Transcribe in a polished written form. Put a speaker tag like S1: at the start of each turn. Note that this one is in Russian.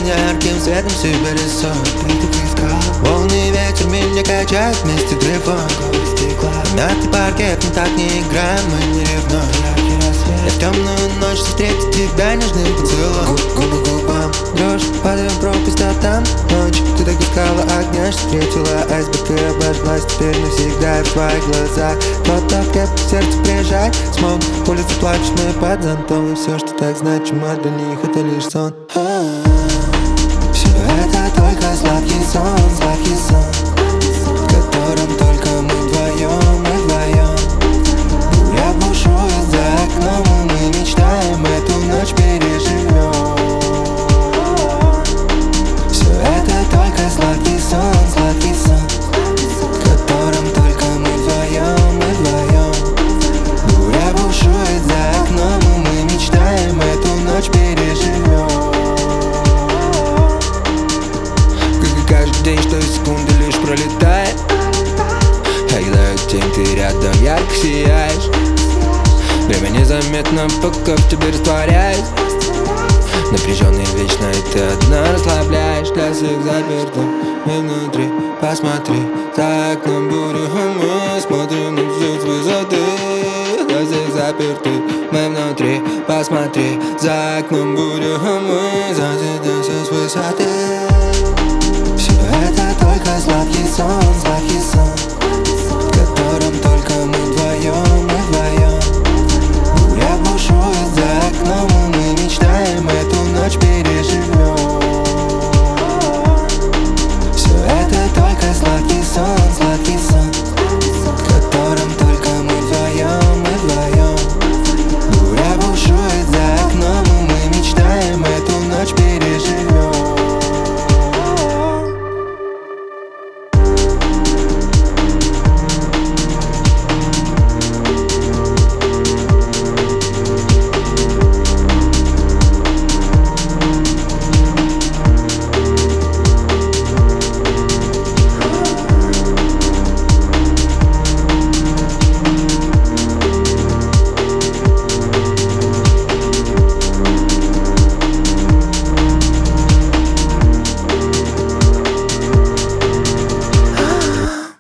S1: ярким светом себя рисует. Волны, ветер меня качает вместе дрейфуем. Мятый паркет, мы так не играем, мы не ревнуем. Я в темную ночь встретить тебя нежным поцелуем. Губы к губам, дрожь, падаем в пропасть, а там ночь. Ты так искала огня, что встретила айсберг и обожглась. Теперь навсегда я в твоих глазах. Кто-то крепко сердце прижать. Смог, улицы плачут, мы под зонтом. И все, что так значимо для них, это лишь сон. Все это только сладкий сон, в котором только мы вдвоем, мы вдвоем. Буря бушует за окном, и мы мечтаем эту ночь переживем. Все это только сладкий сон, в котором только мы вдвоем, мы вдвоем. Буря бушует за окном, и мы мечтаем эту ночь переживем. Каждый день, что секунды лишь пролетает. Когда тень, ты рядом ярко сияешь. Время незаметно, пока в тебе растворяет. Напряженный вечно, и ты одна расслабляешь. Для всех запертых мы внутри. Посмотри, за окном буря, мы смотрим на все с высоты. Для всех запертых мы внутри. Посмотри, за окном буря, мы смотрим на все с высоты. Все это только сладкий сон.